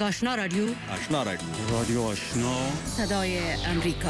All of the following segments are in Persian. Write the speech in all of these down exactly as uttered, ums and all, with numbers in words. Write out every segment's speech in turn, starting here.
آشنا رادیو آشنا رادیو رادیو آشنا صدای امریکا.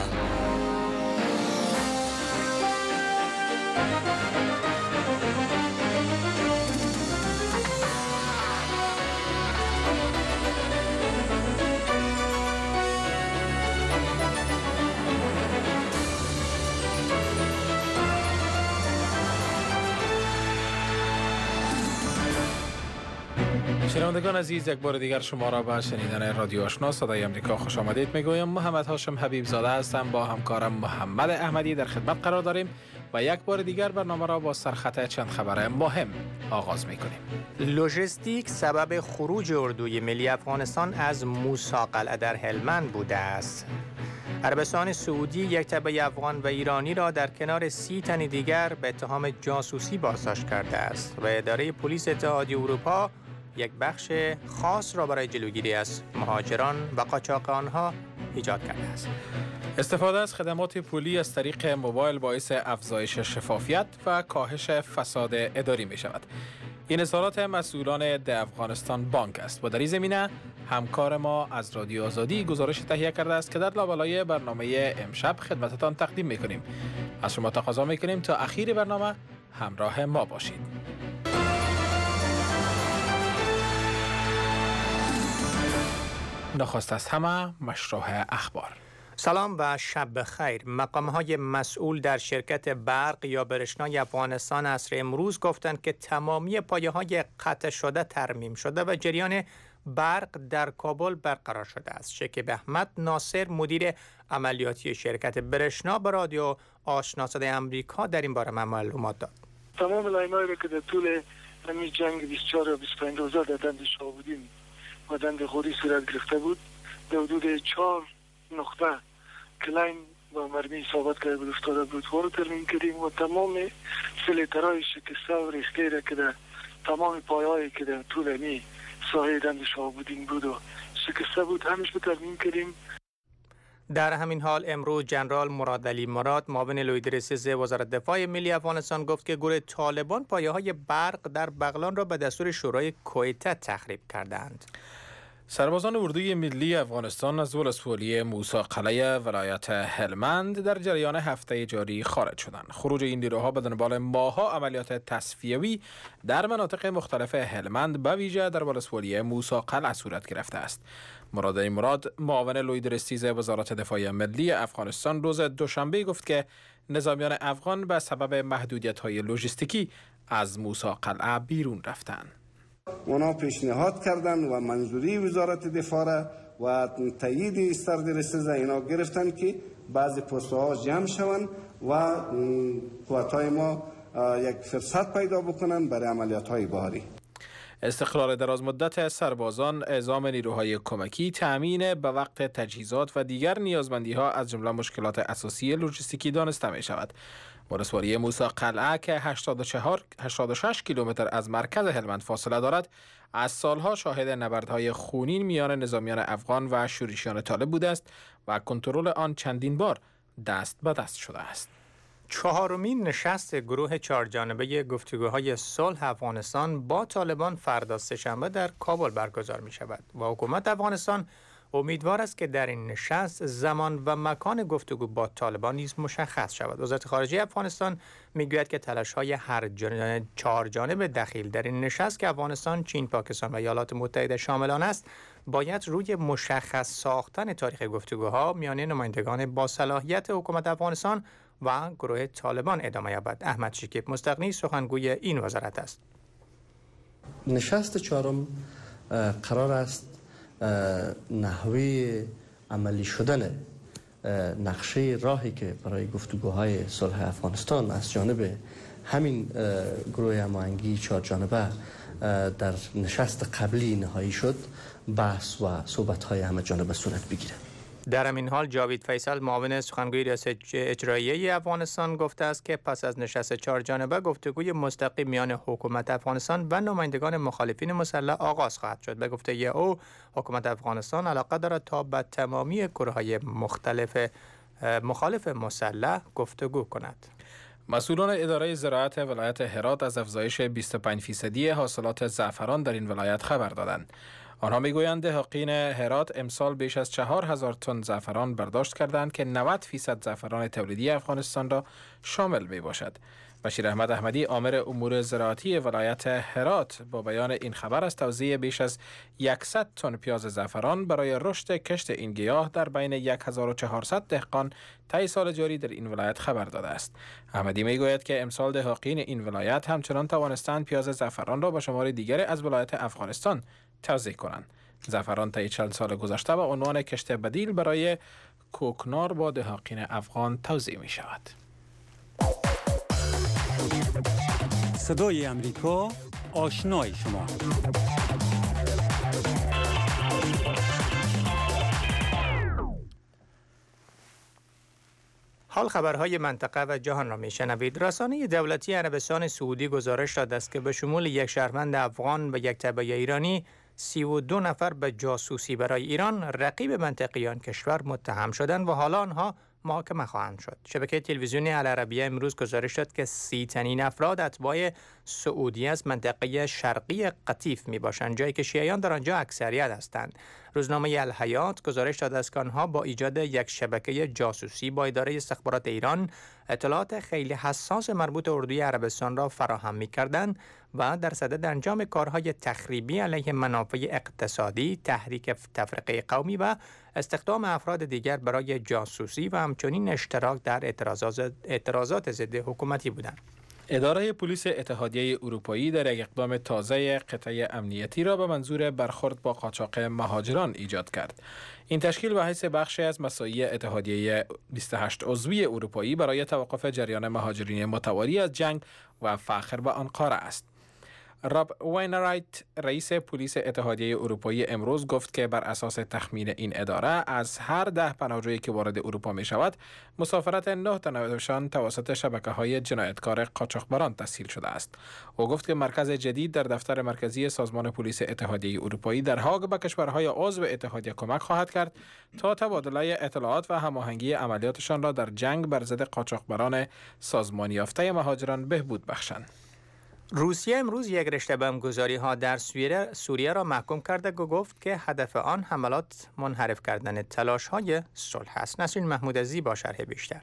شنوندگان عزیز، یک بار دیگر شما را به شنیدن رادیو آشنا صدای امریکا خوش آمدید میگویم. محمد هاشم حبیب زاده هستم، با همکارم محمد احمدی در خدمت قرار داریم و یک بار دیگر برنامه را با سرخط چند خبر مهم آغاز میکنیم. لوجستیک سبب خروج اردوی ملی افغانستان از موسی قلعه در هلمند بوده است. عربستان سعودی یک تبع افغان و ایرانی را در کنار سی تن دیگر به اتهام جاسوسی بازداشت کرده است و اداره پلیس اتحادیه اروپا یک بخش خاص را برای جلوگیری از مهاجران و قاچاق آنها ایجاد کرده است. استفاده از خدمات پولی از طریق موبایل باعث افزایش شفافیت و کاهش فساد اداری می شود. این اظهارات مسئولان ده افغانستان بانک است و در این زمینه همکار ما از رادیو آزادی گزارش تهیه کرده است که در لابلای برنامه امشب خدمتتان تقدیم می کنیم. از شما تقاضا می کنیم تا اخیر برنامه همراه ما باشید. نخست از همه مشروع اخبار. سلام و شب بخیر. مقام‌های مسئول در شرکت برق یا برشنای افغانستان عصر امروز گفتند که تمامی پایه‌های قطع شده ترمیم شده و جریان برق در کابل برقرار شده است. شکیب احمد ناصر مدیر عملیاتی شرکت برشنا به رادیو آشنا صدای امریکا در این باره معلومات داد. تمام لاین‌هایی را که در طول همین جنگ بیست و چهار یا بیست و پنج روزه در دند شهاب‌الدین و دند غوری صورت گرفته بود، در حدود چهار نقطه کلاین و مرمی ثابت کرده بود افتاده بود و رو ترمیم کردیم و تمام فیلترهای شکسته و ریخته را که در تمام پایه‌هایی که در طول همی ساحه دند شهاب‌الدین بود و شکسته بود همیش به ترمیم کردیم. در همین حال امروز جنرال مراد علی مراد معاون لویدرسیز وزارت دفاع ملی افغانستان گفت که گروه طالبان پایه‌های برق در بغلان را به دستور شورای کویته تخریب کردند. سربازان اردوی ملی افغانستان از ولسوالی موسی قلعه ولایت هلمند در جریان هفته جاری خارج شدند. خروج این نیروها به دنبال ماه‌ها عملیات تصفیوی در مناطق مختلف هلمند به ویژه در ولسوالی موسی قلعه صورت گرفته است. مراد علی مراد معاون لویدرسیز وزارت دفاع ملی افغانستان روز دوشنبه گفت که نظامیان افغان به سبب محدودیت‌های لوجستیکی از موسی قلعه بیرون رفتند. اونا پیشنهاد کردن و منظوری وزارت دفاع را و تایید سردرسیز اینا گرفتن که بعضی پست‌ها جمع شوند و قوت‌های ما یک فرصت پیدا بکنن برای عملیات‌های بهاری. استقرار دراز مدت سربازان، اعزام نیروهای کمکی، تأمین به وقت تجهیزات و دیگر نیازمندی‌ها از جمله مشکلات اساسی لوجستیکی دانسته می شود. ولسوالی موسی قلعه که هشتاد و چهار هشتاد و شش کیلومتر از مرکز هلمند فاصله دارد، از سالها شاهد نبردهای خونین میان نظامیان افغان و شورشیان طالب بوده است و کنترل آن چندین بار دست به دست شده است. چهارمین نشست گروه چهارجانبه گفتگوهای صلح افغانستان با طالبان فردا سه‌شنبه در کابل برگزار می شود و حکومت افغانستان امیدوار است که در این نشست زمان و مکان گفتگو با طالبان نیز مشخص شود. وزارت خارجه افغانستان میگوید که تلاش‌های هر جانب چهار جانبه دخیل در این نشست که افغانستان، چین، پاکستان و ایالات متحده شامل آن است، باید روی مشخص ساختن تاریخ گفتگوها میان نمایندگان با صلاحیت حکومت افغانستان و گروه طالبان ادامه یابد. احمد شکیب مستغنی سخنگوی این وزارت است. نشست چهارم قرار است نحوه عملی شدن نقشه راهی که برای گفتگوهای صلح افغانستان از جانب همین گروه هماهنگی چهار جانبه در نشست قبلی نهایی شد، بحث و صحبت‌های همه جانبه صورت بگیرد. در همین حال جاوید فیصل معاون سخنگوی ریاست اجراییه افغانستان گفته است که پس از نشست چهار جانبه گفتگوی مستقیم میان حکومت افغانستان و نمایندگان مخالفین مسلح آغاز خواهد شد. به گفته او حکومت افغانستان علاقه دارد تا با تمامی گروه‌های مختلف مخالف مسلح گفتگو کند. مسئولان اداره زراعت ولایت هرات از افزایش بیست و پنج فیصدی حاصلات زعفران در این ولایت خبر دادند. آنها میگویند دهاقین هرات امسال بیش از چهار هزار تن زعفران برداشت کردند که نود فیصد زعفران تولیدی افغانستان را شامل می باشد. بشیر احمد احمدی آمر امور زراعتی ولایت هرات با بیان این خبر از توزیع بیش از صد تن پیاز زعفران برای رشد کشت این گیاه در بین هزار و چهارصد دهقان طی سال جاری در این ولایت خبر داده است. احمدی میگوید که امسال دهاقین این ولایت همچنان توانستند پیاز زعفران را به شمار دیگری از ولایت افغانستان توزیع کنند. زعفران طی چند سال گذشته به عنوان کشت بدیل برای کوکنار با دهاقین افغان توزیع می شود. صدای امریکا، آشنای شما. حال خبرهای منطقه و جهان را میشنوید. رسانه دولتی عربستان سعودی گزارش داده است که به شمول یک شهروند افغان و یک تبع ایرانی، سی و دو نفر به جاسوسی برای ایران رقیب منطقی آن کشور متهم شدند و حالا آنها محاکمه خواهند شد. شبکه تلویزیونی العربیه امروز گزارش داد که سی تنین افراد اتباع سعودی از منطقه شرقی قطیف می باشند، جایی که شیعیان در آنجا اکثریت هستند. روزنامه الحیات گزارش داده است که آنها با ایجاد یک شبکه جاسوسی با اداره استخبارات ایران اطلاعات خیلی حساس مربوط به اردوی عربستان را فراهم می کردند و در صدد انجام کارهای تخریبی علیه منافع اقتصادی، تحریک تفرقه قومی و استخدام افراد دیگر برای جاسوسی و همچنین اشتراک در اعتراضات, اعتراضات ضد حکومتی بودند. اداره پلیس اتحادیه اروپایی در یک اقدام تازه قطعه امنیتی را به منظور برخورد با قاچاق مهاجران ایجاد کرد. این تشکیل به حیث بخشی از مساعی اتحادیه بیست و هشت عضوی اروپایی برای توقف جریان مهاجرین متواری از جنگ و فخر به آن قاره است. راب وینرایت رئیس پلیس اتحادیه اروپایی امروز گفت که بر اساس تخمین این اداره از هر ده پناهجویی که وارد اروپا می شود مسافرت نه تنشان توسط شبکه‌های جنایتکار قاچاقبران تسهیل شده است. او گفت که مرکز جدید در دفتر مرکزی سازمان پلیس اتحادیه اروپایی در هاگ به کشورهای عضو اتحادیه کمک خواهد کرد تا تبادله اطلاعات و هماهنگی عملیاتشان را در جنگ بر ضد قاچاقبران سازمانی یافته مهاجران بهبود بخشند. روسیه امروز یک رشته بمبگذاری ها در سوریه را محکوم کرده و گفت که هدف آن حملات منحرف کردن تلاش های صلح است. نسرین محمودزی با شرح بیشتر.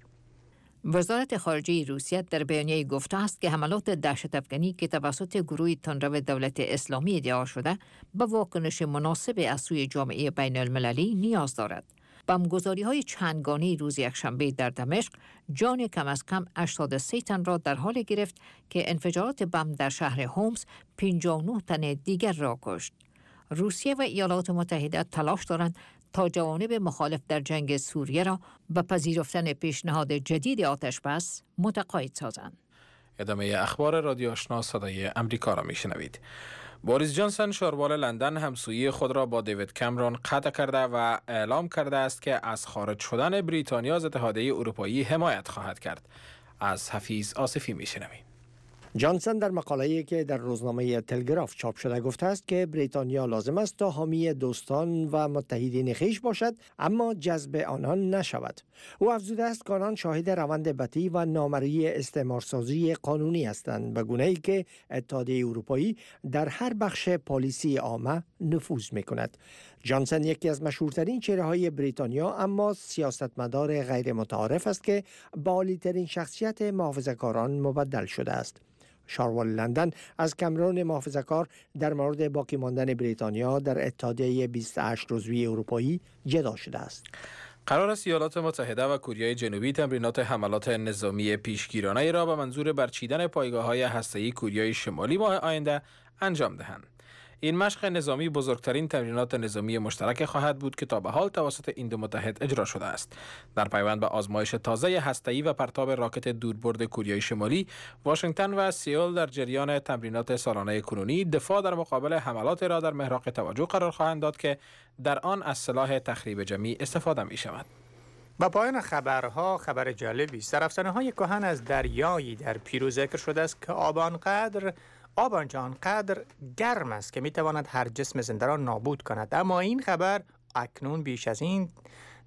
وزارت خارجه روسیه در بیانیه گفته است که حملات دهشت افکنی که توسط گروه تندرو دولت اسلامی ادعا شده به واکنش مناسب از سوی جامعه بین المللی نیاز دارد. بمبگذاری های چندگانه روز یکشنبه در دمشق جان کم از کم هشتاد و سه تن را در حال گرفت که انفجارات بمب در شهر هومس پنجاه و نه تن دیگر را کشت. روسیه و ایالات متحده تلاش دارند تا جوانب مخالف در جنگ سوریه را به پذیرفتن پیشنهاد جدید آتش بس متقاعد سازند. ادامه اخبار رادیو آشنا صدای امریکا را میشنوید. بوریس جانسون شاروال لندن همسویی خود را با دیوید کامرون قطع کرده و اعلام کرده است که از خارج شدن بریتانیا از اتحادیه اروپایی حمایت خواهد کرد. از حفیظ آصفی میشنویم. جانسون در مقاله‌ای که در روزنامه تلگراف چاپ شده گفته است که بریتانیا لازم است تا حامی دوستان و متحدین خویش باشد اما جذب آنان نشود. او افزوده است که آنان شاهد روند بدی و نامرئی استعمارسازی قانونی هستند به گونه‌ای که اتحادیه اروپایی در هر بخش پالیسی عامه نفوذ می‌کند. جانسون یکی از مشهورترین چهره‌های بریتانیا اما سیاستمدار غیر متعارف است که با عالی‌ترین شخصیت محافظه‌کاران مبدل شده است. شاروال لندن از کامرون محافظه‌کار در مورد باقی ماندن بریتانیا در اتحادیه بیست و هشت عضوی اروپایی جدا شده است. قرار است ایالات متحده و کره جنوبی تمرینات حملات نظامی پیشگیرانه را به منظور برچیدن پایگاه‌های هسته‌ای کره شمالی ماه آینده انجام دهند. این مشق نظامی بزرگترین تمرینات نظامی مشترک خواهد بود که تا به حال توسط این دو متحد اجرا شده است. در پیوند به آزمایش تازه هسته‌ای و پرتاب راکت دوربرد کره شمالی، واشنگتن و سئول در جریان تمرینات سالانه کنونی دفاع در مقابل حملات را در محراق توجه قرار خواهند داد که در آن از سلاح تخریب جمعی استفاده می شود. با پایان خبرها خبر جالبی است. در افسانه‌های کهن از دریایی در پیرو ذکر شده است که آب آنقدر آب آنجا آنقدر گرم است که میتواند هر جسم زنده را نابود کند. اما این خبر اکنون بیش از این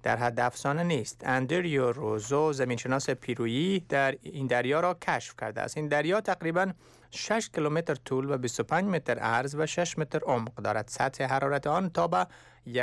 در حد افسانه نیست. اندریو روزو زمینشناس پیرویی در این دریا را کشف کرده است. این دریا تقریباً شش کیلومتر طول و بیست و پنج متر عرض و شش متر عمق دارد. سطح حرارت آن تا به